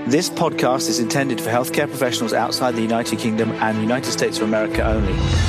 This podcast is intended for healthcare professionals outside the United Kingdom and United States of America only.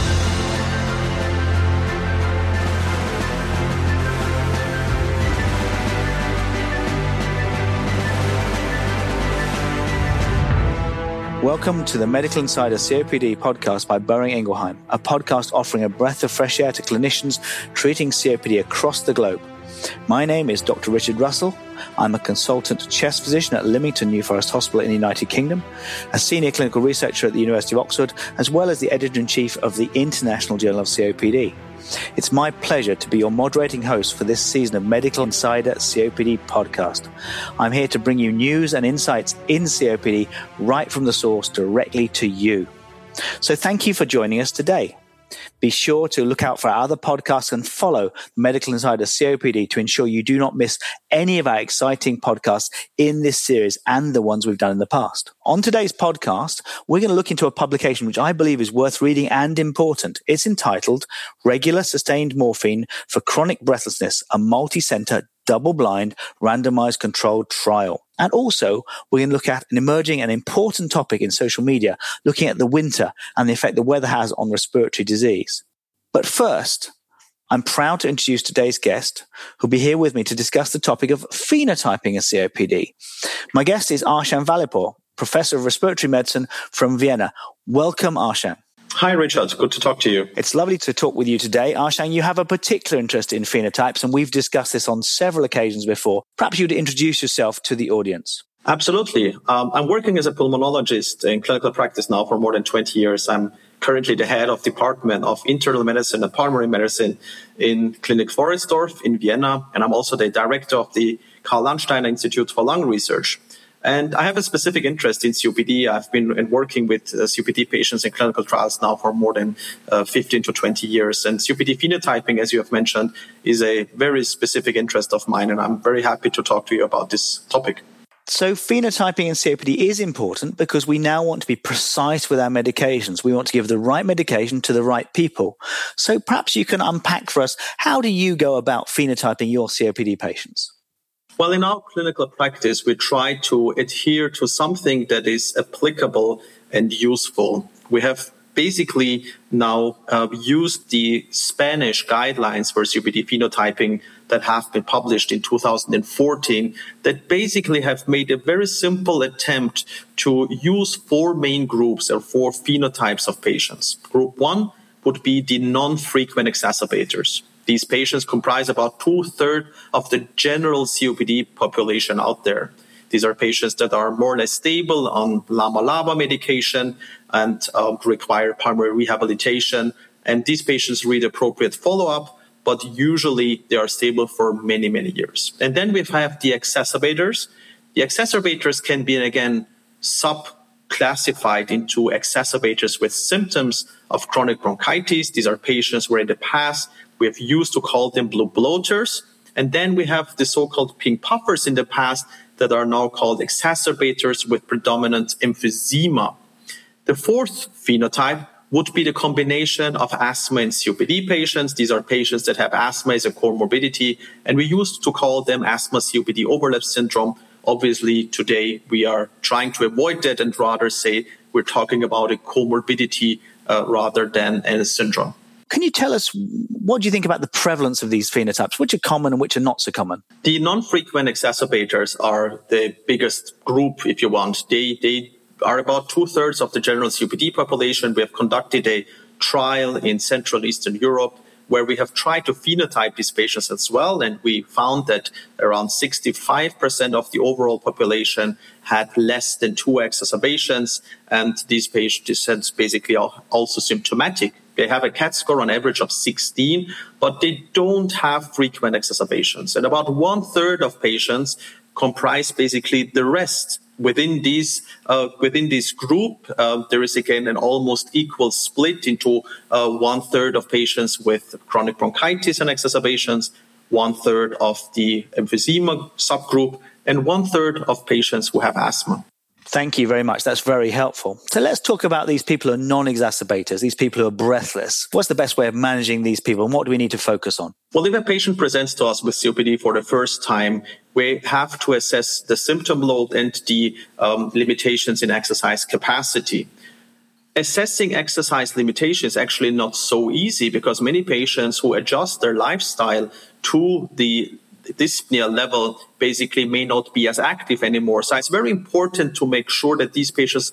Welcome to the Medical Insider COPD podcast by Boehringer Ingelheim, a podcast offering a breath of fresh air to clinicians treating COPD across the globe. My name is Dr. Richard Russell. I'm a consultant chest physician at Leamington New Forest Hospital in the United Kingdom, a senior clinical researcher at the University of Oxford, as well as the editor-in-chief of the International Journal of COPD. It's my pleasure to be your moderating host for this season of Medical Insider COPD podcast. I'm here to bring you news and insights in COPD right from the source directly to you. So thank you for joining us today. Be sure to look out for our other podcasts and follow Medical Insider COPD to ensure you do not miss any of our exciting podcasts in this series and the ones we've done in the past. On today's podcast, we're going to look into a publication which I believe is worth reading and important. It's entitled Regular Sustained Morphine for Chronic Breathlessness, a Multi-Center Double-Blind Randomized Controlled Trial. And also, we're going to look at an emerging and important topic in social media, looking at the winter and the effect the weather has on respiratory disease. But first, I'm proud to introduce today's guest, who'll be here with me to discuss the topic of phenotyping a COPD. My guest is Arshan Vallepur, Professor of Respiratory Medicine from Vienna. Welcome, Arshan. Hi, Richard. Good to talk to you. It's lovely to talk with you today. Arshan, you have a particular interest in phenotypes, and we've discussed this on several occasions before. Perhaps you'd introduce yourself to the audience. Absolutely. I'm working as a pulmonologist in clinical practice now for more than 20 years. I'm currently the head of Department of Internal Medicine and Pulmonary Medicine in Klinik Forrestorf in Vienna, and I'm also the director of the Karl Landsteiner Institute for Lung Research. And I have a specific interest in COPD. I've been working with COPD patients in clinical trials now for more than 15 to 20 years. And COPD phenotyping, as you have mentioned, is a very specific interest of mine. And I'm very happy to talk to you about this topic. So phenotyping in COPD is important because we now want to be precise with our medications. We want to give the right medication to the right people. So perhaps you can unpack for us, how do you go about phenotyping your COPD patients? Well, in our clinical practice, we try to adhere to something that is applicable and useful. We have basically now used the Spanish guidelines for COPD phenotyping that have been published in 2014 that basically have made a very simple attempt to use four main groups or four phenotypes of patients. Group 1 would be the non-frequent exacerbators. These patients comprise about 2/3 of the general COPD population out there. These are patients that are more or less stable on LAMA-LABA medication and require pulmonary rehabilitation. And these patients need appropriate follow-up, but usually they are stable for many, many years. And then we have the exacerbators. The exacerbators can be, again, subclassified into exacerbators with symptoms of chronic bronchitis. These are patients where in the past we have used to call them blue bloaters. And then we have the so-called pink puffers in the past that are now called exacerbators with predominant emphysema. The fourth phenotype would be the combination of asthma and COPD patients. These are patients that have asthma as a comorbidity, and we used to call them asthma-COPD overlap syndrome. Obviously, today we are trying to avoid that and rather say we're talking about a comorbidity rather than a syndrome. Can you tell us, what do you think about the prevalence of these phenotypes? Which are common and which are not so common? The non-frequent exacerbators are the biggest group, if you want. They are about 2/3 of the general COPD population. We have conducted a trial in Central Eastern Europe where we have tried to phenotype these patients as well. And we found that around 65% of the overall population had less than 2 exacerbations. And these patients basically are also symptomatic. They have a CAT score on average of 16, but they don't have frequent exacerbations. And about 1/3 of patients comprise basically the rest. Within this group, there is again an almost equal split into 1/3 of patients with chronic bronchitis and exacerbations, 1/3 of the emphysema subgroup, and 1/3 of patients who have asthma. Thank you very much. That's very helpful. So let's talk about these people who are non-exacerbators, these people who are breathless. What's the best way of managing these people, and what do we need to focus on? Well, if a patient presents to us with COPD for the first time, we have to assess the symptom load and the limitations in exercise capacity. Assessing exercise limitations is actually not so easy because many patients who adjust their lifestyle to the dyspnea level basically may not be as active anymore. So it's very important to make sure that these patients,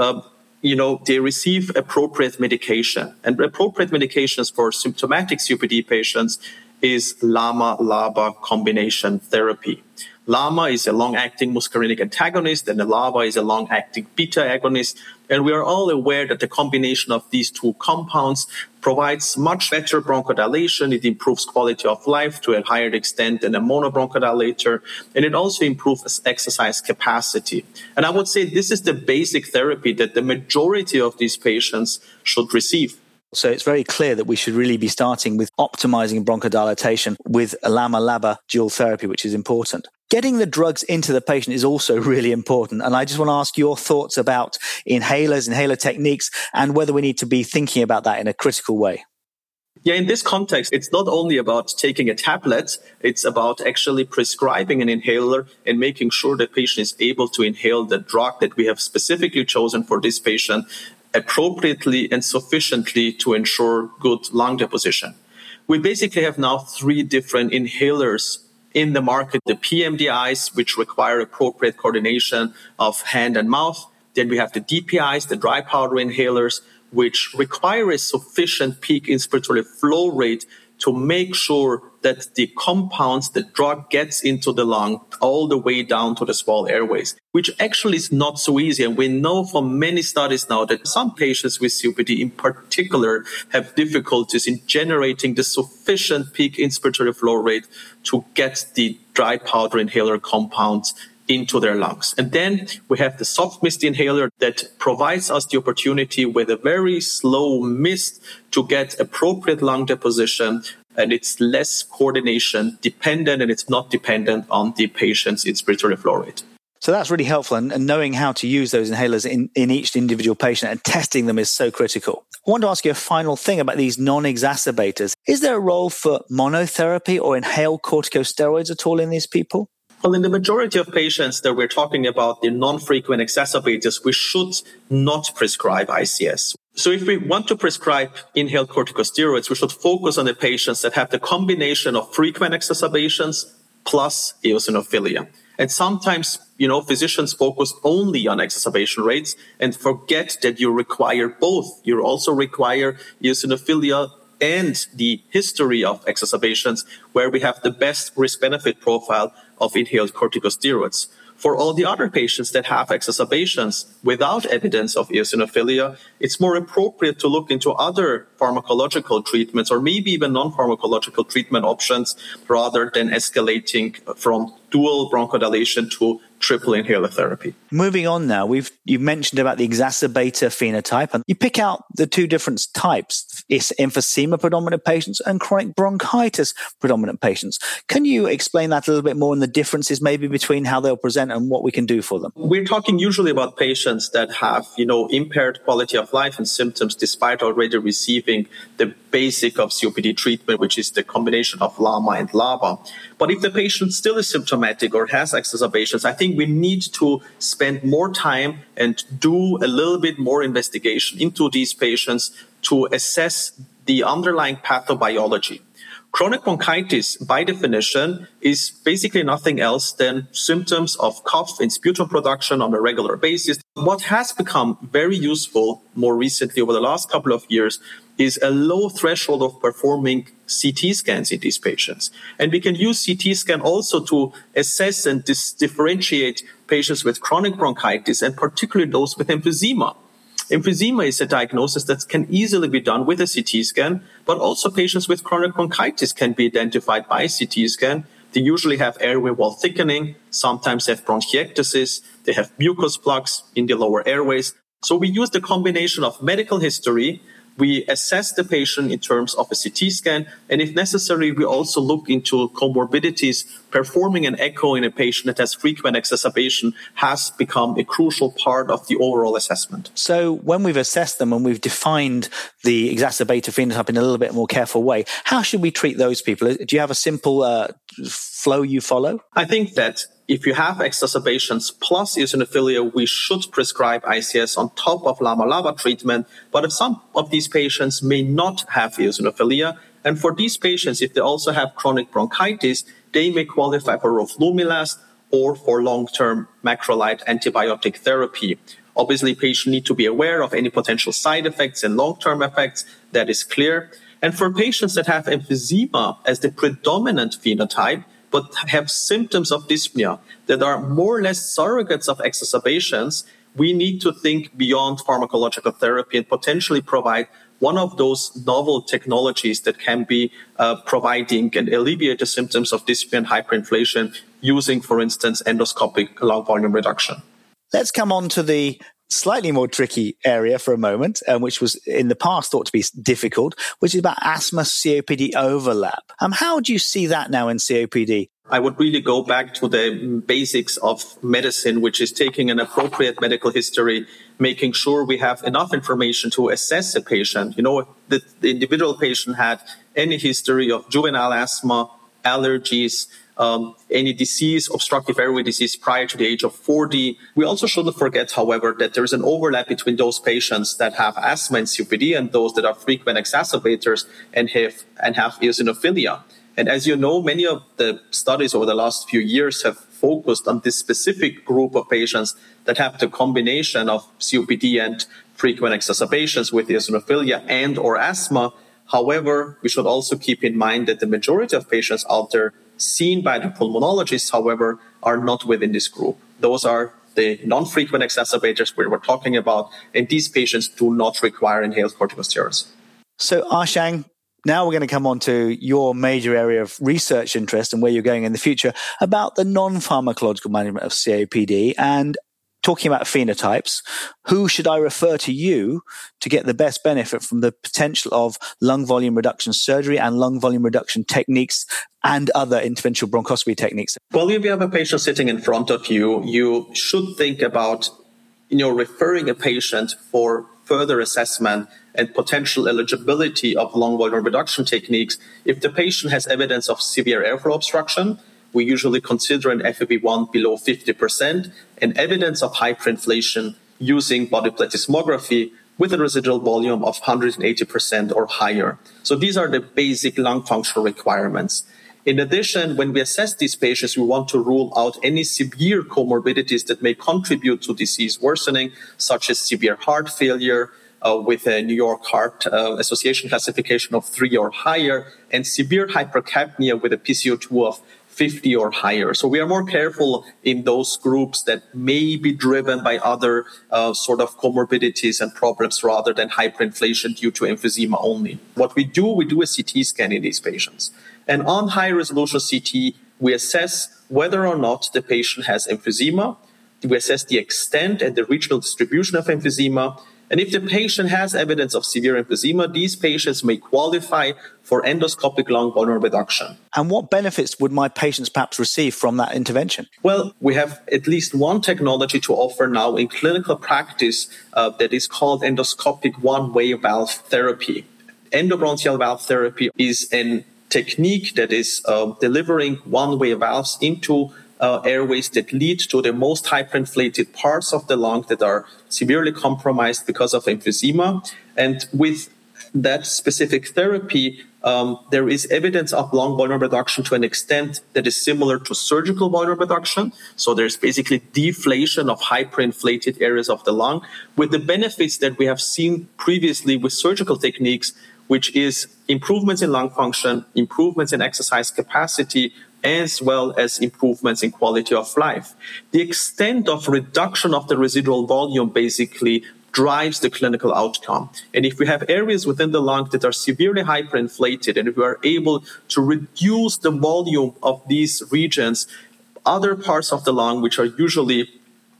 they receive appropriate medication. And appropriate medications for symptomatic COPD patients is LAMA-LABA combination therapy. LAMA is a long-acting muscarinic antagonist, and the LABA is a long-acting beta agonist. And we are all aware that the combination of these two compounds provides much better bronchodilation. It improves quality of life to a higher extent than a monobronchodilator, and it also improves exercise capacity. And I would say this is the basic therapy that the majority of these patients should receive. So it's very clear that we should really be starting with optimizing bronchodilation with a LAMA-LABA dual therapy, which is important. Getting the drugs into the patient is also really important. And I just want to ask your thoughts about inhalers, inhaler techniques, and whether we need to be thinking about that in a critical way. Yeah, in this context, it's not only about taking a tablet, it's about actually prescribing an inhaler and making sure the patient is able to inhale the drug that we have specifically chosen for this patient appropriately and sufficiently to ensure good lung deposition. We basically have now 3 different inhalers in the market: the PMDIs, which require appropriate coordination of hand and mouth. Then we have the DPIs, the dry powder inhalers, which require a sufficient peak inspiratory flow rate to make sure that the compounds, the drug gets into the lung all the way down to the small airways, which actually is not so easy. And we know from many studies now that some patients with COPD in particular have difficulties in generating the sufficient peak inspiratory flow rate to get the dry powder inhaler compounds into their lungs. And then we have the soft mist inhaler that provides us the opportunity with a very slow mist to get appropriate lung deposition, and it's less coordination dependent, and it's not dependent on the patient's inspiratory flow rate. So that's really helpful, and knowing how to use those inhalers in each individual patient and testing them is so critical. I want to ask you a final thing about these non-exacerbators. Is there a role for monotherapy or inhaled corticosteroids at all in these people? Well, in the majority of patients that we're talking about, the non-frequent exacerbators, we should not prescribe ICS. So if we want to prescribe inhaled corticosteroids, we should focus on the patients that have the combination of frequent exacerbations plus eosinophilia. And sometimes, physicians focus only on exacerbation rates and forget that you require both. You also require eosinophilia and the history of exacerbations, where we have the best risk-benefit profile of inhaled corticosteroids. For all the other patients that have exacerbations without evidence of eosinophilia, it's more appropriate to look into other pharmacological treatments or maybe even non-pharmacological treatment options rather than escalating from dual bronchodilation to triple inhaler therapy. Moving on now, you've mentioned about the exacerbator phenotype, and you pick out the 2 different types: it's emphysema predominant patients and chronic bronchitis predominant patients. Can you explain that a little bit more and the differences maybe between how they'll present and what we can do for them? We're talking usually about patients that have, impaired quality of life and symptoms despite already receiving the basic of COPD treatment, which is the combination of LAMA and LABA. But if the patient still is symptomatic or has exacerbations, I think we need to spend more time and do a little bit more investigation into these patients to assess the underlying pathobiology. Chronic bronchitis, by definition, is basically nothing else than symptoms of cough and sputum production on a regular basis. What has become very useful more recently over the last couple of years is a low threshold of performing CT scans in these patients. And we can use CT scan also to assess and differentiate patients with chronic bronchitis, and particularly those with emphysema. Emphysema is a diagnosis that can easily be done with a CT scan, but also patients with chronic bronchitis can be identified by CT scan. They usually have airway wall thickening, sometimes have bronchiectasis, they have mucus plugs in the lower airways. So we use the combination of medical history, We assess the patient in terms of a CT scan, and if necessary, we also look into comorbidities. Performing an echo in a patient that has frequent exacerbation has become a crucial part of the overall assessment. So when we've assessed them and we've defined the exacerbator phenotype in a little bit more careful way, how should we treat those people? Do you have a simple flow you follow? I think that if you have exacerbations plus eosinophilia, we should prescribe ICS on top of LAMA-LABA treatment. But if some of these patients may not have eosinophilia, and for these patients, if they also have chronic bronchitis, they may qualify for roflumilast or for long-term macrolide antibiotic therapy. Obviously, patients need to be aware of any potential side effects and long-term effects. That is clear. And for patients that have emphysema as the predominant phenotype, but have symptoms of dyspnea that are more or less surrogates of exacerbations, we need to think beyond pharmacological therapy and potentially provide one of those novel technologies that can be providing and alleviate the symptoms of dyspnea and hyperinflation using, for instance, endoscopic lung volume reduction. Let's come on to the slightly more tricky area for a moment, which was in the past thought to be difficult, which is about asthma-COPD overlap. How do you see that now in COPD? I would really go back to the basics of medicine, which is taking an appropriate medical history, making sure we have enough information to assess a patient. You know, if the individual patient had any history of juvenile asthma, allergies, any disease, obstructive airway disease prior to the age of 40. We also shouldn't forget, however, that there is an overlap between those patients that have asthma and COPD and those that are frequent exacerbators and have eosinophilia. And as you know, many of the studies over the last few years have focused on this specific group of patients that have the combination of COPD and frequent exacerbations with eosinophilia and or asthma. However, we should also keep in mind that the majority of patients out there seen by the pulmonologists, however, are not within this group. Those are the non-frequent exacerbators we were talking about, and these patients do not require inhaled corticosteroids. So, Ashang, now we're going to come on to your major area of research interest and where you're going in the future about the non-pharmacological management of COPD and talking about phenotypes. Who should I refer to you to get the best benefit from the potential of lung volume reduction surgery and lung volume reduction techniques and other interventional bronchoscopy techniques? Well, if you have a patient sitting in front of you, you should think about, referring a patient for further assessment and potential eligibility of lung volume reduction techniques. If the patient has evidence of severe airflow obstruction, we usually consider an FEV1 below 50% and evidence of hyperinflation using body plethysmography with a residual volume of 180% or higher. So these are the basic lung function requirements. In addition, when we assess these patients, we want to rule out any severe comorbidities that may contribute to disease worsening, such as severe heart failure with a New York Heart Association classification of 3 or higher, and severe hypercapnia with a PCO2 of 50 or higher. So we are more careful in those groups that may be driven by other sort of comorbidities and problems rather than hyperinflation due to emphysema only. What we do a CT scan in these patients. And on high-resolution CT, we assess whether or not the patient has emphysema. We assess the extent and the regional distribution of emphysema. And if the patient has evidence of severe emphysema, these patients may qualify for endoscopic lung volume reduction. And what benefits would my patients perhaps receive from that intervention? Well, we have at least one technology to offer now in clinical practice that is called endoscopic one-way valve therapy. Endobronchial valve therapy is a technique that is delivering one-way valves into airways that lead to the most hyperinflated parts of the lung that are severely compromised because of emphysema. And with that specific therapy, there is evidence of lung volume reduction to an extent that is similar to surgical volume reduction. So there's basically deflation of hyperinflated areas of the lung with the benefits that we have seen previously with surgical techniques, which is improvements in lung function, improvements in exercise capacity, as well as improvements in quality of life. The extent of reduction of the residual volume basically drives the clinical outcome. And if we have areas within the lung that are severely hyperinflated, and if we are able to reduce the volume of these regions, other parts of the lung, which are usually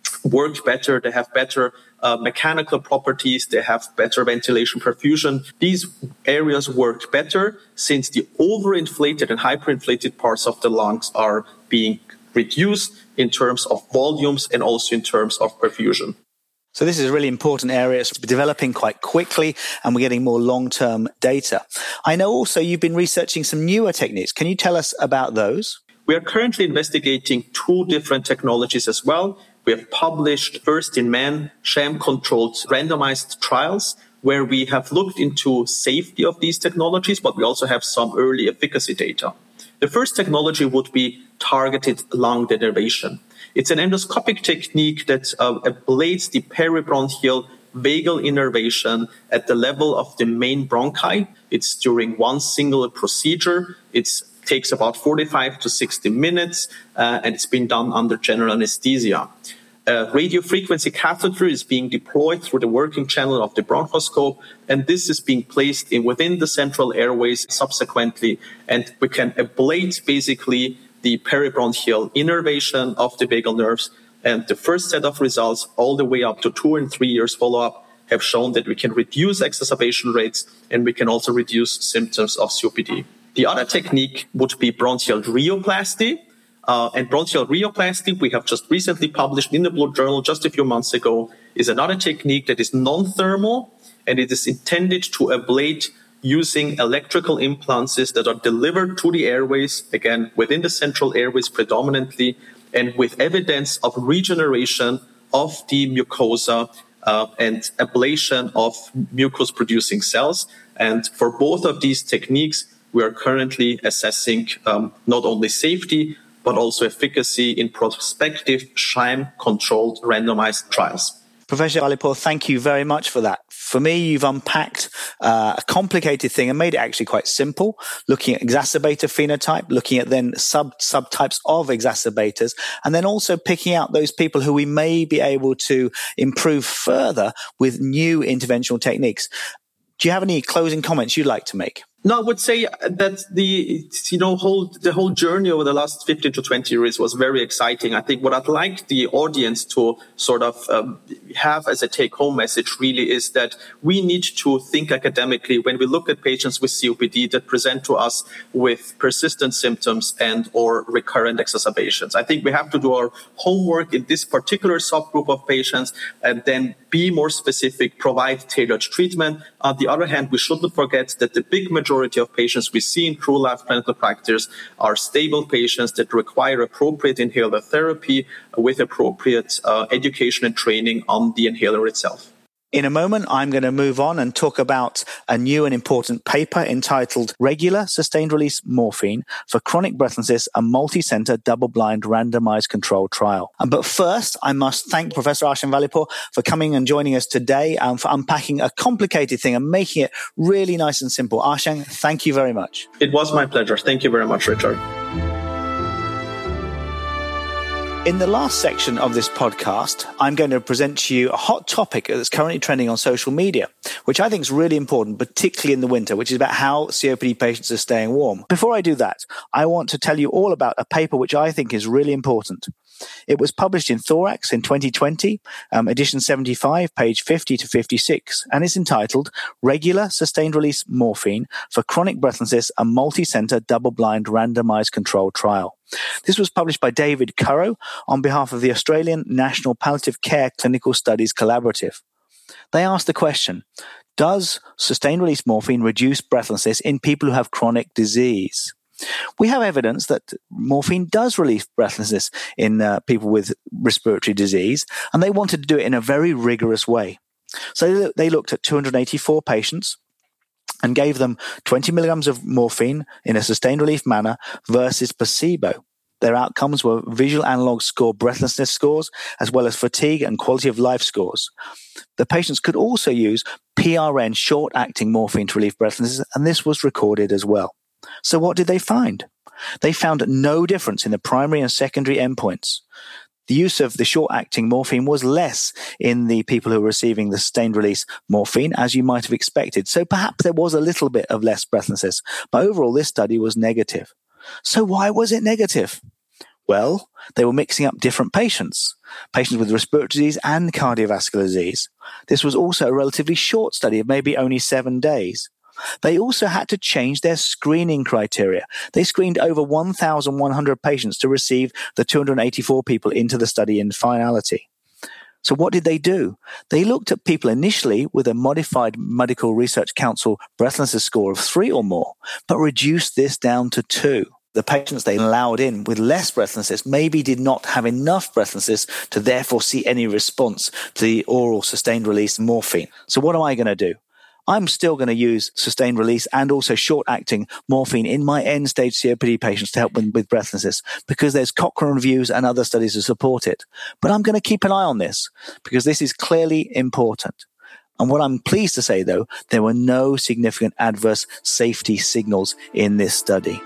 work better. They have better mechanical properties. They have better ventilation perfusion. These areas work better since the overinflated and hyperinflated parts of the lungs are being reduced in terms of volumes and also in terms of perfusion. So this is a really important area. It's developing quite quickly and we're getting more long-term data. I know also you've been researching some newer techniques. Can you tell us about those? We are currently investigating 2 different technologies as well. We have published first-in-man sham-controlled randomized trials where we have looked into safety of these technologies, but we also have some early efficacy data. The first technology would be targeted lung denervation. It's an endoscopic technique that ablates the peribronchial vagal innervation at the level of the main bronchi. It's during one single procedure. It takes about 45 to 60 minutes, and it's been done under general anesthesia. Radiofrequency catheter is being deployed through the working channel of the bronchoscope, and this is being placed within the central airways subsequently, and we can ablate basically the peribronchial innervation of the vagal nerves. And the first set of results, all the way up to 2 and 3 years follow-up, have shown that we can reduce exacerbation rates and we can also reduce symptoms of COPD. The other technique would be bronchial rheoplasty. And bronchial rheoplasty, we have just recently published in the Blue Journal just a few months ago, is another technique that is non-thermal, and it is intended to ablate using electrical implances that are delivered to the airways, again, within the central airways predominantly, and with evidence of regeneration of the mucosa and ablation of mucus-producing cells. And for both of these techniques, we are currently assessing not only safety, but also efficacy in prospective sham-controlled randomized trials. Professor Vallepur, thank you very much for that. For me, you've unpacked a complicated thing and made it actually quite simple, looking at exacerbator phenotype, looking at then subtypes of exacerbators, and then also picking out those people who we may be able to improve further with new interventional techniques. Do you have any closing comments you'd like to make? No, I would say that the whole journey over the last 15 to 20 years was very exciting. I think what I'd like the audience to sort of have as a take-home message really is that we need to think academically when we look at patients with COPD that present to us with persistent symptoms and or recurrent exacerbations. I think we have to do our homework in this particular subgroup of patients and then be more specific, provide tailored treatment. On the other hand, we shouldn't forget that the big majority of patients we see in true life clinical practice are stable patients that require appropriate inhaler therapy with appropriate education and training on the inhaler itself. In a moment, I'm going to move on and talk about a new and important paper entitled Regular Sustained-Release Morphine for Chronic Breathlessness, a Multi-Center Double-Blind Randomized Controlled Trial. But first, I must thank Professor Arshan Vallepur for coming and joining us today and for unpacking a complicated thing and making it really nice and simple. Arshan, thank you very much. It was my pleasure. Thank you very much, Richard. In the last section of this podcast, I'm going to present to you a hot topic that's currently trending on social media, which I think is really important, particularly in the winter, which is about how COPD patients are staying warm. Before I do that, I want to tell you all about a paper which I think is really important. It was published in Thorax in 2020, edition 75, page 50 to 56, and it's entitled Regular Sustained-Release Morphine for Chronic Breathlessness, a Multi-Center Double-Blind Randomized Controlled Trial. This was published by David Currow on behalf of the Australian National Palliative Care Clinical Studies Collaborative. They asked the question, does sustained-release morphine reduce breathlessness in people who have chronic disease? We have evidence that morphine does relieve breathlessness in people with respiratory disease, and they wanted to do it in a very rigorous way. So they looked at 284 patients and gave them 20 milligrams of morphine in a sustained relief manner versus placebo. Their outcomes were visual analog score breathlessness scores, as well as fatigue and quality of life scores. The patients could also use PRN short-acting morphine to relieve breathlessness, and this was recorded as well. So what did they find? They found no difference in the primary and secondary endpoints. The use of the short-acting morphine was less in the people who were receiving the sustained-release morphine, as you might have expected. So perhaps there was a little bit of less breathlessness. But overall, this study was negative. So why was it negative? Well, they were mixing up different patients with respiratory disease and cardiovascular disease. This was also a relatively short study of maybe only 7 days. They also had to change their screening criteria. They screened over 1,100 patients to receive the 284 people into the study in finality. So what did they do? They looked at people initially with a modified Medical Research Council breathlessness score of 3 or more, but reduced this down to 2. The patients they allowed in with less breathlessness maybe did not have enough breathlessness to therefore see any response to the oral sustained release morphine. So what am I going to do? I'm still going to use sustained release and also short-acting morphine in my end-stage COPD patients to help them with breathlessness because there's Cochrane reviews and other studies to support it. But I'm going to keep an eye on this because this is clearly important. And what I'm pleased to say, though, there were no significant adverse safety signals in this study.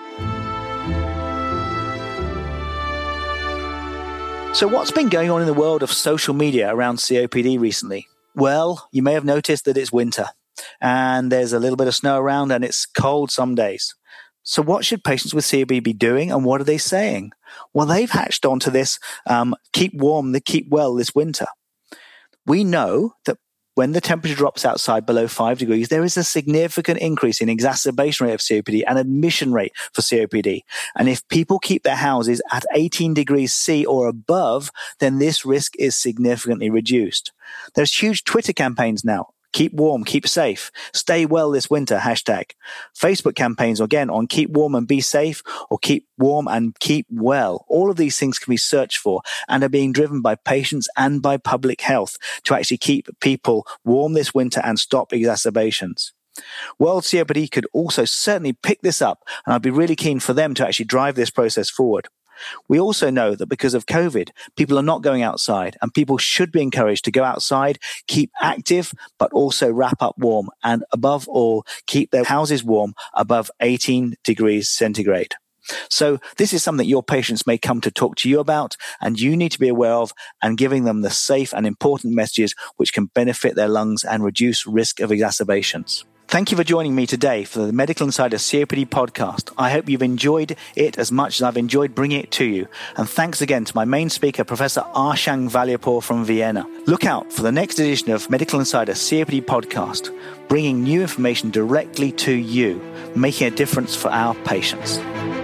So what's been going on in the world of social media around COPD recently? Well, you may have noticed that it's winter. And there's a little bit of snow around and it's cold some days. So what should patients with COPD be doing and what are they saying? Well, they've hatched onto this keep warm, keep well this winter. We know that when the temperature drops outside below 5 degrees, there is a significant increase in exacerbation rate of COPD and admission rate for COPD. And if people keep their houses at 18 degrees C or above, then this risk is significantly reduced. There's huge Twitter campaigns now. Keep warm, keep safe, stay well this winter, hashtag. Facebook campaigns, again, on keep warm and be safe or keep warm and keep well. All of these things can be searched for and are being driven by patients and by public health to actually keep people warm this winter and stop exacerbations. World COPD could also certainly pick this up, and I'd be really keen for them to actually drive this process forward. We also know that because of COVID, people are not going outside and people should be encouraged to go outside, keep active, but also wrap up warm and above all, keep their houses warm above 18 degrees centigrade. So this is something your patients may come to talk to you about and you need to be aware of and giving them the safe and important messages which can benefit their lungs and reduce risk of exacerbations. Thank you for joining me today for the Medical Insider COPD podcast. I hope you've enjoyed it as much as I've enjoyed bringing it to you. And thanks again to my main speaker, Professor Arshang Valyapur from Vienna. Look out for the next edition of Medical Insider COPD podcast, bringing new information directly to you, making a difference for our patients.